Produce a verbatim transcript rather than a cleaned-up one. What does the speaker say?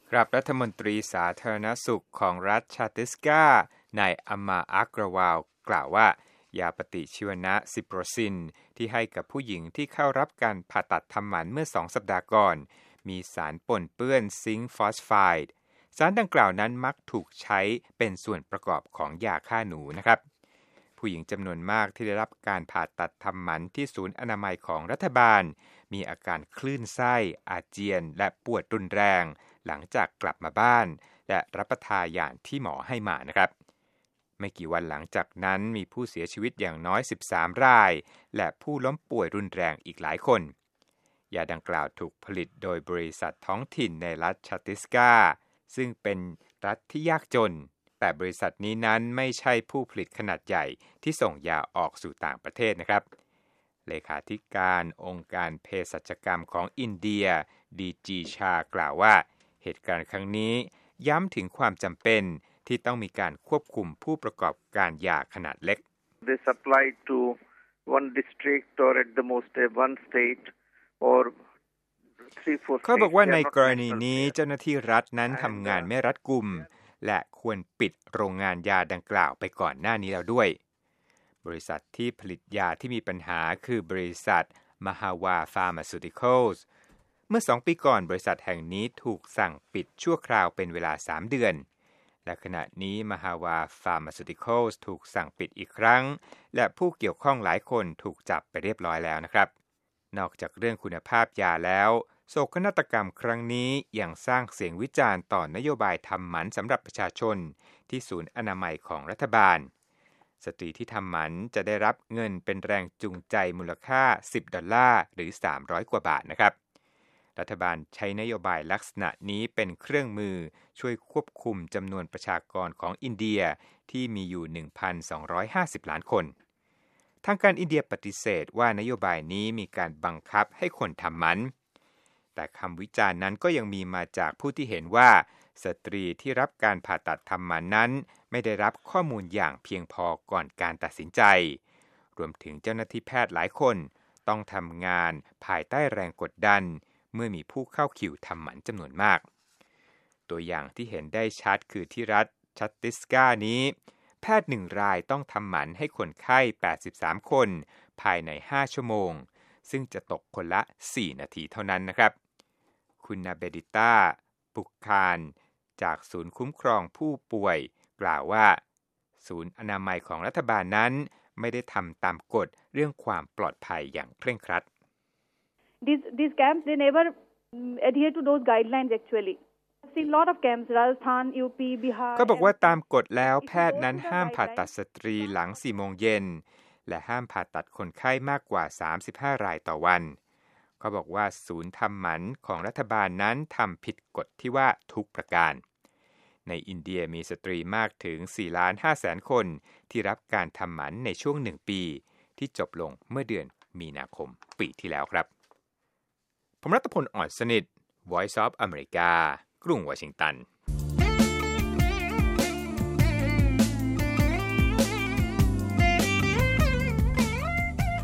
ครับรัฐมนตรีสาธารณสุขของรัฐชาติสกา นายอัมมาอักรวาลกล่าวว่ายาปฏิชีวนะซิโปรซินที่ให้กับผู้หญิงที่เข้ารับการผ่าตัดทำหมันเมื่อสองสัปดาห์ก่อนมีสารปนเปื้อนซิงค์ฟอสไฟด์สารดังกล่าวนั้นมักถูกใช้เป็นส่วนประกอบของยาฆ่าหนูนะครับผู้หญิงจำนวนมากที่ได้รับการผ่าตัดทำหมันที่ศูนย์อนามัยของรัฐบาลมีอาการคลื่นไส้อาเจียนและปวดรุนแรงหลังจากกลับมาบ้านและรับประทานยาที่หมอให้มานะครับไม่กี่วันหลังจากนั้นมีผู้เสียชีวิตอย่างน้อยสิบสามรายและผู้ล้มป่วยรุนแรงอีกหลายคนยาดังกล่าวถูกผลิตโดยบริษัทท้องถิ่นในรัฐชาติสกาซึ่งเป็นรัฐที่ยากจนแต่บริษัทนี้นั้นไม่ใช่ผู้ผลิตขนาดใหญ่ที่ส่งยาออกสู่ต่างประเทศนะครับเลขาธิการองค์การเภสัชกรรมของอินเดียดีจีชากล่าวว่าเหตุการณ์ครั้งนี้ย้ำถึงความจำเป็นที่ต้องมีการควบคุมผู้ประกอบการยาขนาดเล็ก They supply to one district or at the most one state or three four เขาบอกว่าในกรณีนี้เจ้าหน้าที่รัฐนั้นทำงานไม่รัดกุมและควรปิดโรงงานยาดังกล่าวไปก่อนหน้านี้แล้วด้วยบริษัทที่ผลิตยาที่มีปัญหาคือบริษัท Mahawar Pharmaceuticals เมื่อสองปีก่อนบริษัทแห่งนี้ถูกสั่งปิดชั่วคราวเป็นเวลาสามเดือนและขณะนี้ Mahawar Pharmaceuticals ถูกสั่งปิดอีกครั้งและผู้เกี่ยวข้องหลายคนถูกจับไปเรียบร้อยแล้วนะครับนอกจากเรื่องคุณภาพยาแล้วโศกนาฏกรรมครั้งนี้ยังสร้างเสียงวิจารณ์ต่อนโยบายทำหมันสำหรับประชาชนที่ศูนย์อนามัยของรัฐบาลสตรีที่ทำหมันจะได้รับเงินเป็นแรงจูงใจมูลค่าสิบดอลลาร์หรือสามร้อยกว่าบาทนะครับรัฐบาลใช้นโยบายลักษณะนี้เป็นเครื่องมือช่วยควบคุมจำนวนประชากรของอินเดียที่มีอยู่ หนึ่งพันสองร้อยห้าสิบ ล้านคนทางการอินเดียปฏิเสธว่านโยบายนี้มีการบังคับให้คนทำหมันแต่คำวิจารณ์นั้นก็ยังมีมาจากผู้ที่เห็นว่าสตรีที่รับการผ่าตัดทำหมันนั้นไม่ได้รับข้อมูลอย่างเพียงพอก่อนการตัดสินใจรวมถึงเจ้าหน้าที่แพทย์หลายคนต้องทำงานภายใต้แรงกดดันเมื่อมีผู้เข้าคิวทำหมันจำนวนมากตัวอย่างที่เห็นได้ชัดคือที่รัฐชัตติสกานี้แพทย์หนึ่งรายต้องทำหมันให้คนไข้แปดสิบสามคนภายในห้าชั่วโมงซึ่งจะตกคนละสี่นาทีเท่านั้นนะครับคุณนาเบดิต้าปุกคานจากศูนย์คุ้มครองผู้ป่วยกล่าวว่าศูนย์อนามัยของรัฐบาลนั้นไม่ได้ทำตามกฎเรื่องความปลอดภัยอย่างเคร่งครัด These these camps they never adhere to those guidelines actually. I've seen lot of camps Rajasthan, ยู พี Bihar เขาบอกว่าตามกฎแล้วแพทย์นั้นห้ามผ่าตัดสตรีหลังสี่โมงเย็นและห้ามผ่าตัดคนไข้มากกว่าสามสิบห้ารายต่อวันเขาบอกว่าศูนย์ทำหมันของรัฐบาลนั้นทำผิดกฎที่ว่าทุกประการในอินเดียมีสตรีมากถึง สี่ล้านห้าแสน คนที่รับการทำหมันในช่วงหนึ่งปีที่จบลงเมื่อเดือนมีนาคมปีที่แล้วครับผมรัตพล อ่อนสนิท Voice of America กรุงวอชิงตัน